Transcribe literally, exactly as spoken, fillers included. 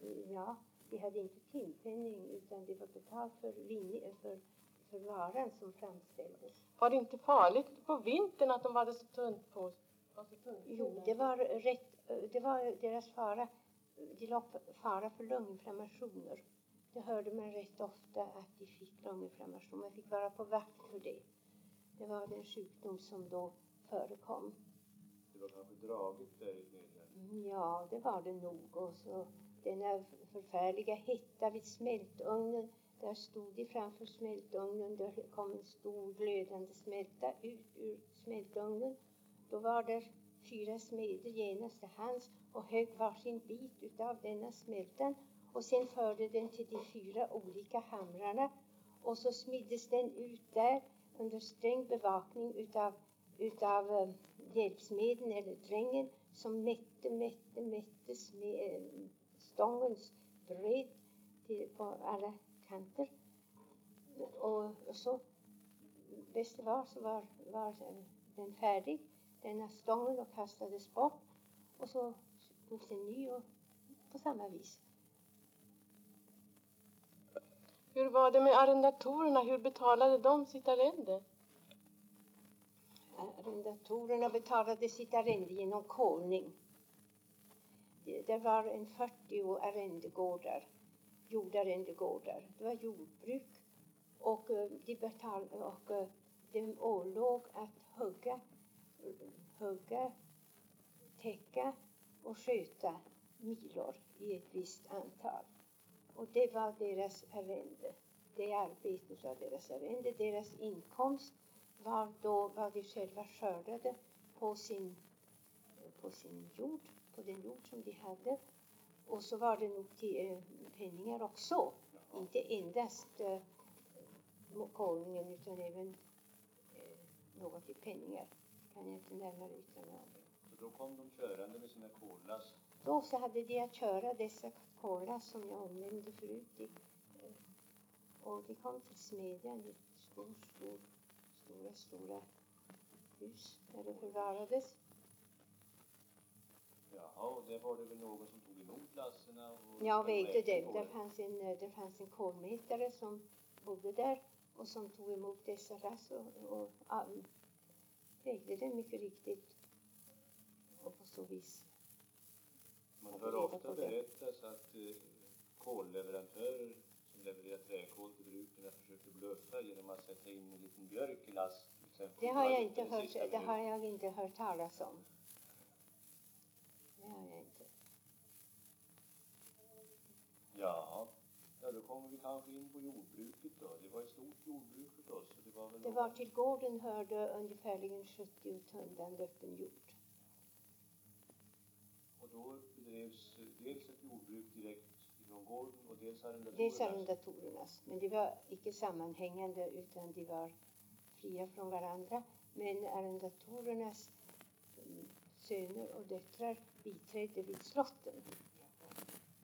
ja, de hade inte timpenning utan det var betalt för, vin, för, för varan som framställdes. Var det inte farligt på vintern att de hade så tunt på sig? Jo, det var rätt, det var deras fara. De låg fara för lunginflammationer. Det hörde man rätt ofta att de fick lunginflammation. Man fick vara på vakt för det. Det var den sjukdom som då förekom. Det var kanske dragigt där i Nederländerna? Ja, det var det nog. Och så denna förfärliga hetta vid smältugnen. Där stod de framför smältugnen. Där kom en stor glödande smälta ut ur smältugnen. Då var det fyra smeder genast till hands och högg varsin bit utav denna smältan. Och sen förde den till de fyra olika hamrarna. Och så smiddes den ut där under sträng bevakning utav, utav uh, hjälpsmeden eller drängen som mätte, mätte, mätte med uh, stångens bredd till, på alla kanter. Och, och så, bäst det var så var, var uh, den färdig, denna stången, och kastades bort. Och så togs en ny och på samma vis. Hur var det med arrendatorerna? Hur betalade de sitt arrende? Arrendatorerna betalade sitt arrende genom kolning. Det, det var en fyrtio arrendegårdar, jordarrendegårdar. Det var jordbruk och de betalade och de ålåg att hugga, hugga, täcka och sköta milor i ett visst antal. Och det var deras arrende. Det arbetet var deras arrende. Deras inkomst var då vad de själva skördade på sin, på sin jord, på den jord som de hade. Och så var det nog till, eh, penningar också. Ja. Inte endast eh, kolningen utan även eh, något i penningar. Kan jag inte närmare yttra mig om. Så då kom de körande med sina kolas? Då så hade de att köra dessa kolas som jag omnämnde förut. I, och de kom till smedjan i ett stor, stor, stora, stora hus där det förvarades. Jaha, och där var det väl någon som tog emot lasserna? Och jag vet det. Där fanns, en, där fanns en kolmätare som bodde där och som tog emot dessa lass och, och um, vägde den mycket riktigt. Och på så vis. Man hör ofta berättas att eh, kolleverantörer som levererar träkol till brukarna försöker bluffa genom att sätta in en liten björk i last. Det har jag inte hört, det har jag inte hört talas om. Det har jag inte. Ja, ja, då kommer vi kanske in på jordbruket då. Det var ett stort jordbruk förstås. Så det var, väl det var till gården hörde ungefärligen sjuttio tunnland öppen jord. Och då bedrevs dels ett jordbruk direkt ifrån gården och dels arrendatorernas. Dels arrendatorernas. Men det var icke sammanhängande utan de var fria från varandra. Men arrendatorernas söner och döttrar biträdde vid slotten.